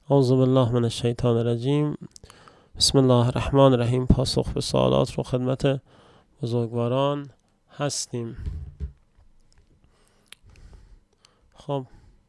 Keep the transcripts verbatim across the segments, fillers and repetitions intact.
اعوذ بالله من الشیطان الرجیم. بسم الله الرحمن الرحیم. پاسخ به سوالات رو خدمت بزرگواران هستیم. خب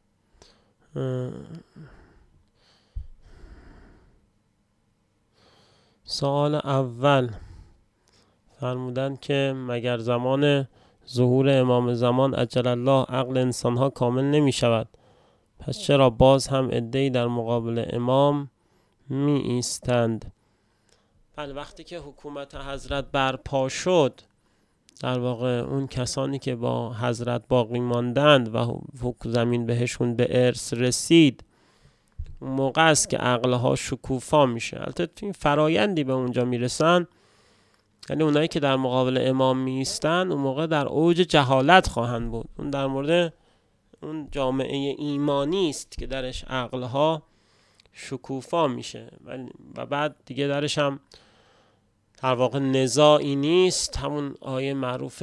سوال اول فرمودن که مگر زمان ظهور امام زمان عجل الله عقل انسانها کامل نمی شود، پس چرا باز هم عده‌ای در مقابل امام می ایستند؟ بله، وقتی که حکومت حضرت برپا شد، در واقع اون کسانی که با حضرت باقی ماندند و زمین بهشون به ارث رسید، اون موقع است که عقلها شکوفا میشه. البته این فرایندی به اونجا میرسن، یعنی اونایی که در مقابل امام میستن اون موقع در اوج جهالت خواهند بود. اون در مورد اون جامعه ایمانی است که درش عقلها شکوفا میشه و بعد دیگه درش هم در واقع نزاعی نیست. همون آیه معروف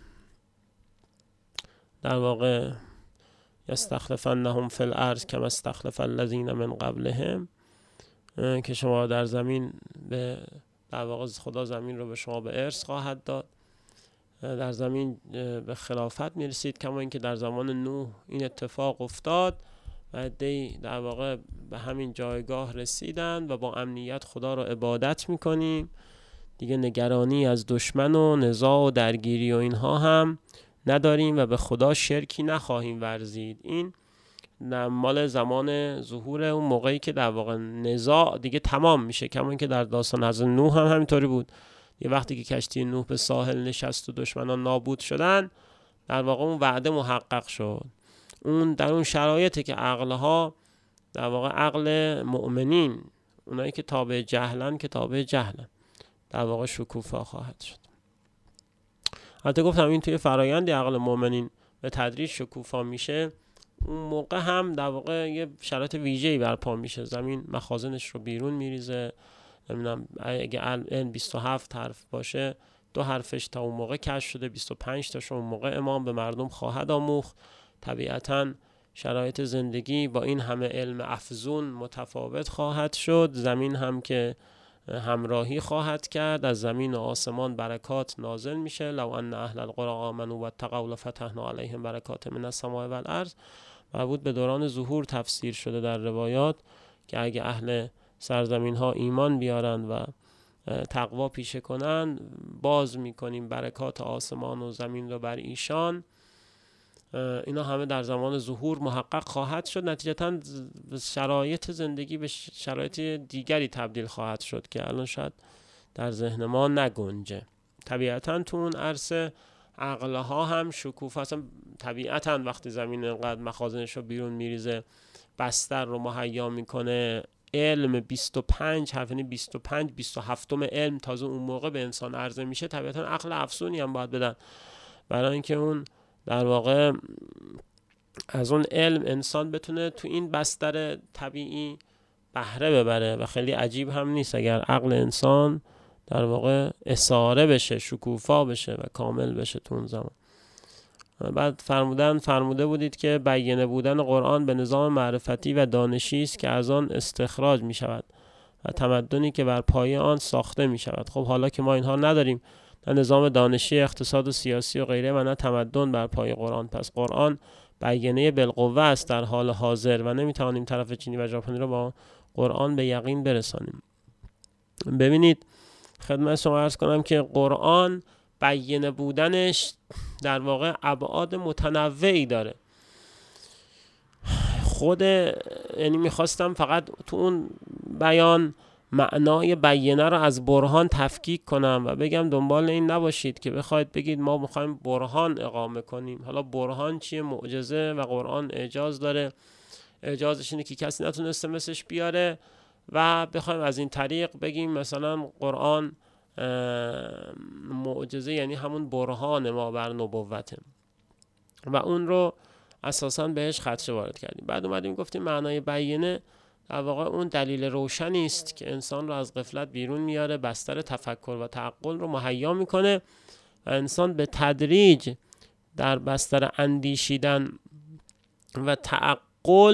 در واقع یستخلفنهم فی الارض کما استخلف الذین من قبلهم، که شما در زمین به در واقع خدا زمین رو به شما به ارث خواهد داد، در زمین به خلافت میرسید کما اینکه در زمان نوح این اتفاق افتاد و عده‌ای در واقع به همین جایگاه رسیدند و با امنیت خدا رو عبادت میکنیم، دیگه نگرانی از دشمن و نزاع و درگیری و اینها هم نداریم و به خدا شرکی نخواهیم ورزید. این مال زمان ظهور اون موقعی که در واقع نزاع دیگه تمام میشه، کما اینکه در داستان حضرت نوح هم همینطوری بود. یه وقتی که کشتی نوح به ساحل نشست و دشمنان نابود شدن، در واقع اون وعده محقق شد. اون در اون شرایطی که عقلها در واقع عقل مؤمنین، اونایی که تابع جهلن که تابع جهلن، در واقع شکوفا خواهد شد. البته گفتم این توی فرایندی عقل مؤمنین به تدریج شکوفا میشه، اون موقع هم در واقع یه شرایط ویژه‌ای برپا میشه، زمین مخازنش رو بیرون میریزه. نمیدونم اگه الان بیست و هفت حرف باشه، دو حرفش تا اون موقع کشف شده، بیست و پنج تاش اون موقع امام به مردم خواهد آموخت. طبیعتاً شرایط زندگی با این همه علم افزون متفاوت خواهد شد. زمین هم که همراهی خواهد کرد، از زمین و آسمان برکات نازل میشه. لو ان اهل القرى آمنوا واتقوا لفتحنا علیهم برکات من السماء والارض. مربوط به دوران ظهور تفسیر شده در روایات که اگه اهل سرزمین ها ایمان بیارن و تقوا پیشه کنن، باز میکنیم برکات آسمان و زمین رو بر ایشان. اینا همه در زمان ظهور محقق خواهد شد. نتیجتاً شرایط زندگی به شرایط دیگری تبدیل خواهد شد که الان شاید در ذهن ما نگنجه. طبیعتاً تو اون عرصه عقلها هم شکوفا هستن. طبیعتاً وقتی زمین انقدر مخازنش رو بیرون میریزه، بستر رو مهیا میکنه، علم بیست و پنج حرف، یعنی بیست و پنج بیست و هفتم علم تازه اون موقع به انسان عرضه میشه، طبیعتاً عقل افزونی هم باید بدن برای اینکه اون در واقع از اون علم انسان بتونه تو این بستر طبیعی بهره ببره. و خیلی عجیب هم نیست اگر عقل انسان در واقع اساره بشه، شکوفا بشه و کامل بشه تو اون زمان. بعد فرمودن فرموده بودید که بیانه بودن قرآن به نظام معرفتی و دانشی است که از آن استخراج می شود و تمدنی که بر پایه آن ساخته می شود. خب حالا که ما اینها نداریم، نه نظام دانشی، اقتصاد و سیاسی و غیره، و نه تمدن بر پای قرآن، پس قرآن بیانیه بالقوه است در حال حاضر و نمیتوانیم طرف چینی و ژاپنی رو با قرآن به یقین برسانیم. ببینید خدمت شما عرض کنم که قرآن بیانیه بودنش در واقع ابعاد متنوعی داره. خود یعنی میخواستم فقط تو اون بیان معنای بیانه رو از برهان تفکیک کنم و بگم دنبال این نباشید که بخواید بگید ما میخوایم برهان اقامه کنیم. حالا برهان چیه؟ معجزه. و قرآن اعجاز داره، اعجازش اینه که کسی نتونسته مثلش بیاره و بخوایم از این طریق بگیم مثلا قرآن معجزه، یعنی همون برهان ما بر نبوته و اون رو اساساً بهش خدشه وارد کردیم. بعد اومدیم گفتیم معنای بیانه در واقع اون دلیل روشنی است که انسان رو از غفلت بیرون میاره، بستر تفکر و تعقل رو مهیا میکنه و انسان به تدریج در بستر اندیشیدن و تعقل و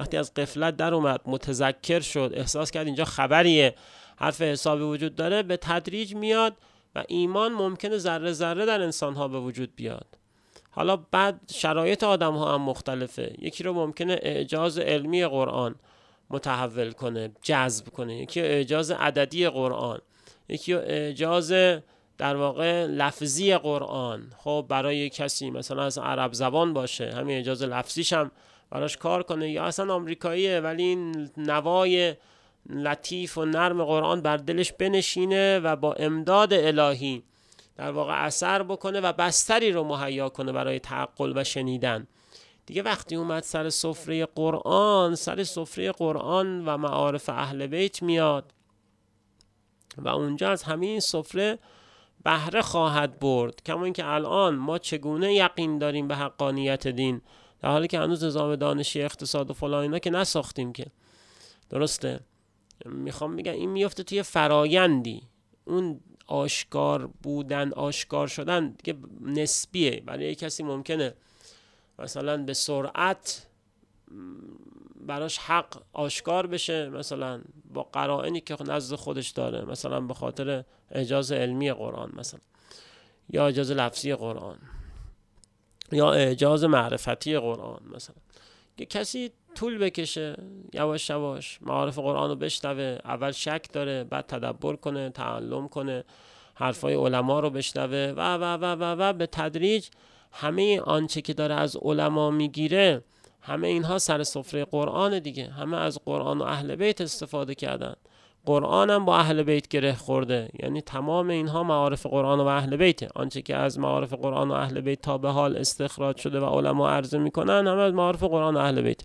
وقتی از غفلت در اومد، متذکر شد، احساس کرد اینجا خبریه، حرف حسابی وجود داره، به تدریج میاد و ایمان ممکنه ذره ذره در انسان‌ها به وجود بیاد. حالا بعد شرایط آدم‌ها هم مختلفه. یکی رو ممکنه اعجاز علمی قرآن متحول کنه، جذب کنه، یکی اعجاز عددی قرآن، یکی اعجاز در واقع لفظی قرآن. خب برای کسی مثلا از عرب زبان باشه، همین اعجاز لفظیش هم براش کار کنه، یا اصلا آمریکاییه ولی این نوای لطیف و نرم قرآن بر دلش بنشینه و با امداد الهی در واقع اثر بکنه و بستری رو مهیا کنه برای تعقل و شنیدن. دیگه وقتی اومد سر سفره قرآن، سر سفره قرآن و معارف اهل بیت میاد و اونجا از همین سفره بهره خواهد برد. کما اینکه الان ما چگونه یقین داریم به حقانیت دین، در حالی که هنوز نظام دانشی اقتصاد و فلان اینا که نساختیم که. درسته؟ میخوام بگم این میفته توی فرایندی، اون آشکار بودن، آشکار شدن دیگه نسبیه. برای کسی ممکنه مثلا به سرعت براش حق آشکار بشه، مثلا با قرائنی که نزد خودش داره، مثلا به خاطر اعجاز علمی قرآن مثلا، یا اعجاز لفظی قرآن، یا اعجاز معرفتی قرآن مثلا. که کسی طول بکشه، یواش یواش معارف قرآن رو بشنوه، اول شک داره، بعد تدبر کنه، تعلم کنه، حرفای علما رو بشنوه و و و و و به تدریج همه آنچه که داره از علما میگیره، همه اینها سر سفره قرآن دیگه. همه از قرآن و اهل بیت استفاده کردن، قرآن هم با اهل بیت گره خورده، یعنی تمام اینها معارف قرآن و اهل بیته. آنچه که از معارف قرآن و اهل بیت تا به حال استخراج شده و علما عرضه میکنن، همه از معارف قرآن و اهل بیت.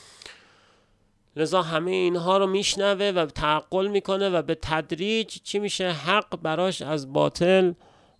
لذا همه اینها رو میشنوه و تعقل میکنه و به تدریج چی میشه؟ حق براش از باطل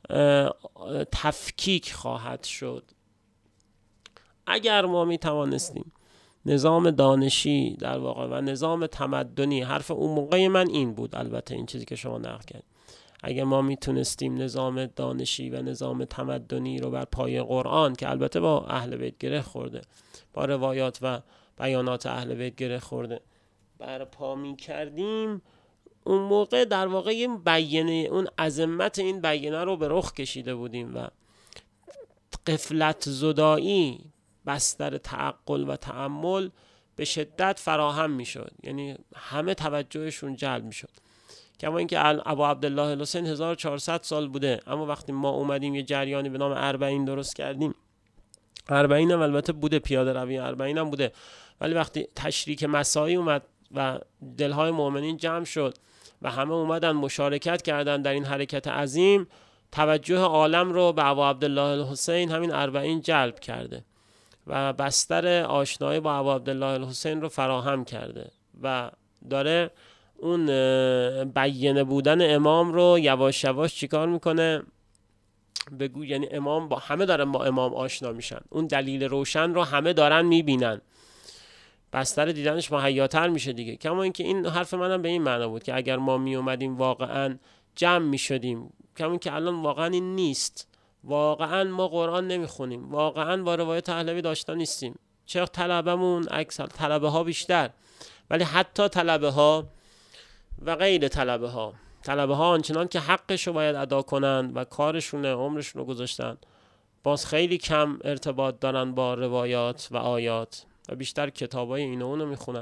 تفکیک خواهد شد. اگر ما میتوانستیم نظام دانشی در واقع و نظام تمدنی، حرف اون موقع من این بود، البته این چیزی که شما نقل کرد، اگر ما میتونستیم نظام دانشی و نظام تمدنی رو بر پایه قرآن، که البته با اهل بیت گره خورده، با روایات و بیانات اهل بیت گره خورده، برپا می کردیم، اون موقع در واقع این بیانه، اون عظمت این بیانه رو به رخ کشیده بودیم و غفلت زدایی بستر تعقل و تأمل به شدت فراهم می شد، یعنی همه توجهشون جلب می شد. کما اینکه ابا عبدالله الحسین هزار و چهارصد سال بوده، اما وقتی ما اومدیم یه جریانی به نام اربعین درست کردیم، اربعین هم البته بوده، پیاده روی اربعین هم بوده، ولی وقتی تشریک مساعی اومد و دلهای مؤمنین جمع شد و همه اومدن مشارکت کردن در این حرکت عظیم، توجه عالم رو به ابا عبدالله الحسین همین اربعین جلب کرده و بستر آشنایی با ابا عبدالله الحسین رو فراهم کرده و داره اون بیانه بودن امام رو یواش یواش چیکار میکنه؟ بگو، یعنی امام با همه دارن با امام آشنا میشن، اون دلیل روشن رو همه دارن میبینن، بستر دیدنش مهیاتر میشه دیگه. کما اینکه این حرف منم به این معنا بود که اگر ما می اومدیم واقعا جمع میشدیم، کما اینکه الان واقعا این نیست، واقعا ما قرآن نمیخونیم، واقعا با روایت اهل بیت آشنا نیستیم، چرا طلبمون اکثر طلبه ها بیشتر، ولی حتی طلبه ها و غیر طلبه ها، طلبه ها آنچنان که حقش رو باید ادا کنن و کارشونه، عمرشون رو گذاشتن، باز خیلی کم ارتباط دارن با روایات و آیات و بیشتر کتابای این و اونو میخونن.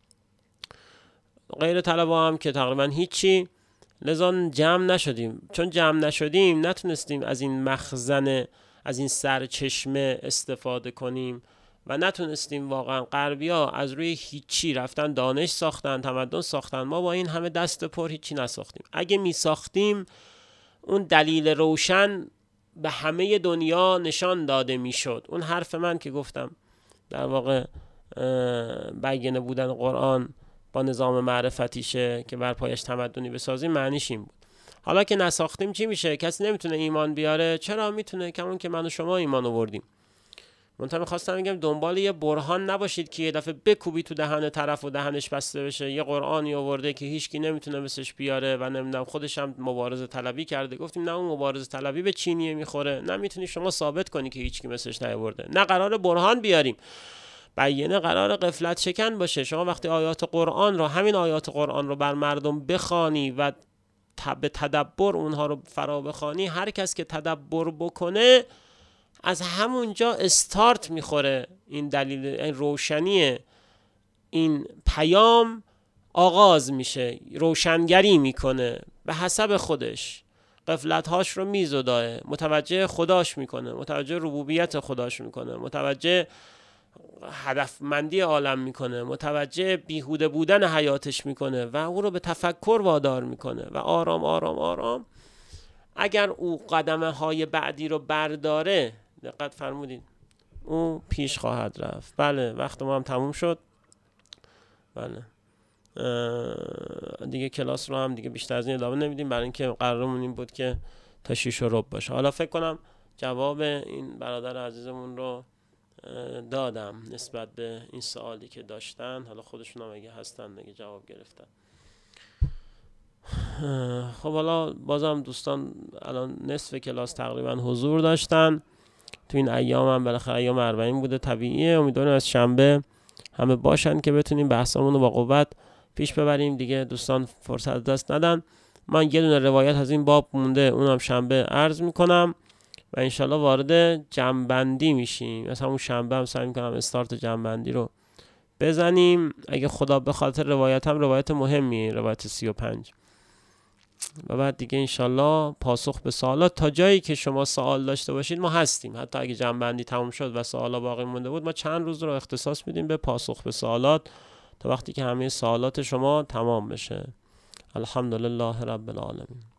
غیر طلبه هم که تقریبا هیچی. لذا جمع نشدیم، چون جمع نشدیم نتونستیم از این مخزن، از این سرچشمه استفاده کنیم و نتونستیم واقعا. غربی‌ها از روی هیچی رفتن دانش ساختن، تمدن ساختن، ما با این همه دست پر هیچی نساختیم. اگه می ساختیم اون دلیل روشن به همه دنیا نشان داده می شد. اون حرف من که گفتم در واقع بیانه بودن قرآن با نظام معرفتیشه که بر پایش تمدنی بسازیم، معنیش این بود. حالا که نساختیم چی میشه؟ کسی نمیتونه ایمان بیاره. چرا میتونه؟ کمون که من و شما ایمان آوردیم. منتها میخواستم بگم دنبال یه برهان نباشید که یه دفعه بکوبی تو دهن طرف و دهنش بسته بشه. یه قرآنی آورده که هیچکی نمیتونه مثلش بیاره و نمیدونم خودش هم مبارزه طلبی کرده. گفتیم نه، اون مبارزه طلبی به چینیه میخوره، نه میتونی شما ثابت کنی که هیچکی مثلش نیاورده، نه قرار برهان بیاریم. بیینه قرار غفلت شکن باشه. شما وقتی آیات قرآن رو، همین آیات قرآن رو بر مردم بخوانی و به تدبر اونها رو فرا بخوانی، هر کس که تدبر بکنه از همونجا استارت میخوره این دلیل، این روشنی این پیام آغاز میشه، روشنگری میکنه به حسب خودش، غفلت‌هاش رو میزداه، متوجه خداش میکنه، متوجه ربوبیت خداش میکنه، متوجه هدفمندی عالم میکنه، متوجه بیهوده بودن حیاتش میکنه و او رو به تفکر وادار میکنه و آرام آرام آرام اگر او قدمه های بعدی رو برداره، دقت فرمودید، او پیش خواهد رفت. بله وقت ما هم تموم شد. بله دیگه کلاس رو هم دیگه بیشتر از این ادامه نمیدیم، برای اینکه قرارمون این بود که تا شیش و ربع باشه. حالا فکر کنم جواب این برادر عزیزمون رو دادم نسبت به این سوالی که داشتن. حالا خودشون هم اگه هستن دیگه جواب گرفتن. خب حالا بازم دوستان الان نصف کلاس تقریبا حضور داشتن تو این ایام، هم بالاخره ایام اربعین بوده، طبیعیه. امیدوارم از شنبه همه باشن که بتونیم بحثمون رو با قوت پیش ببریم دیگه. دوستان فرصت دست ندن. من یه دونه روایت از این باب مونده، اونم شنبه عرض میکنم و انشالله وارد جمع‌بندی میشیم. مثلا اون شنبه هم سعی میکنم استارت جمع‌بندی رو بزنیم اگه خدا به خاطر روایت هم روایت مهمیه، روایت سی و پنج، و بعد دیگه انشالله پاسخ به سوالات تا جایی که شما سوال داشته باشید ما هستیم. حتی اگه جمع‌بندی تموم شد و سوالا باقی مونده بود، ما چند روز رو اختصاص میدیم به پاسخ به سوالات تا وقتی که همه سوالات شما تمام بشه. الحمدلله رب العالمین.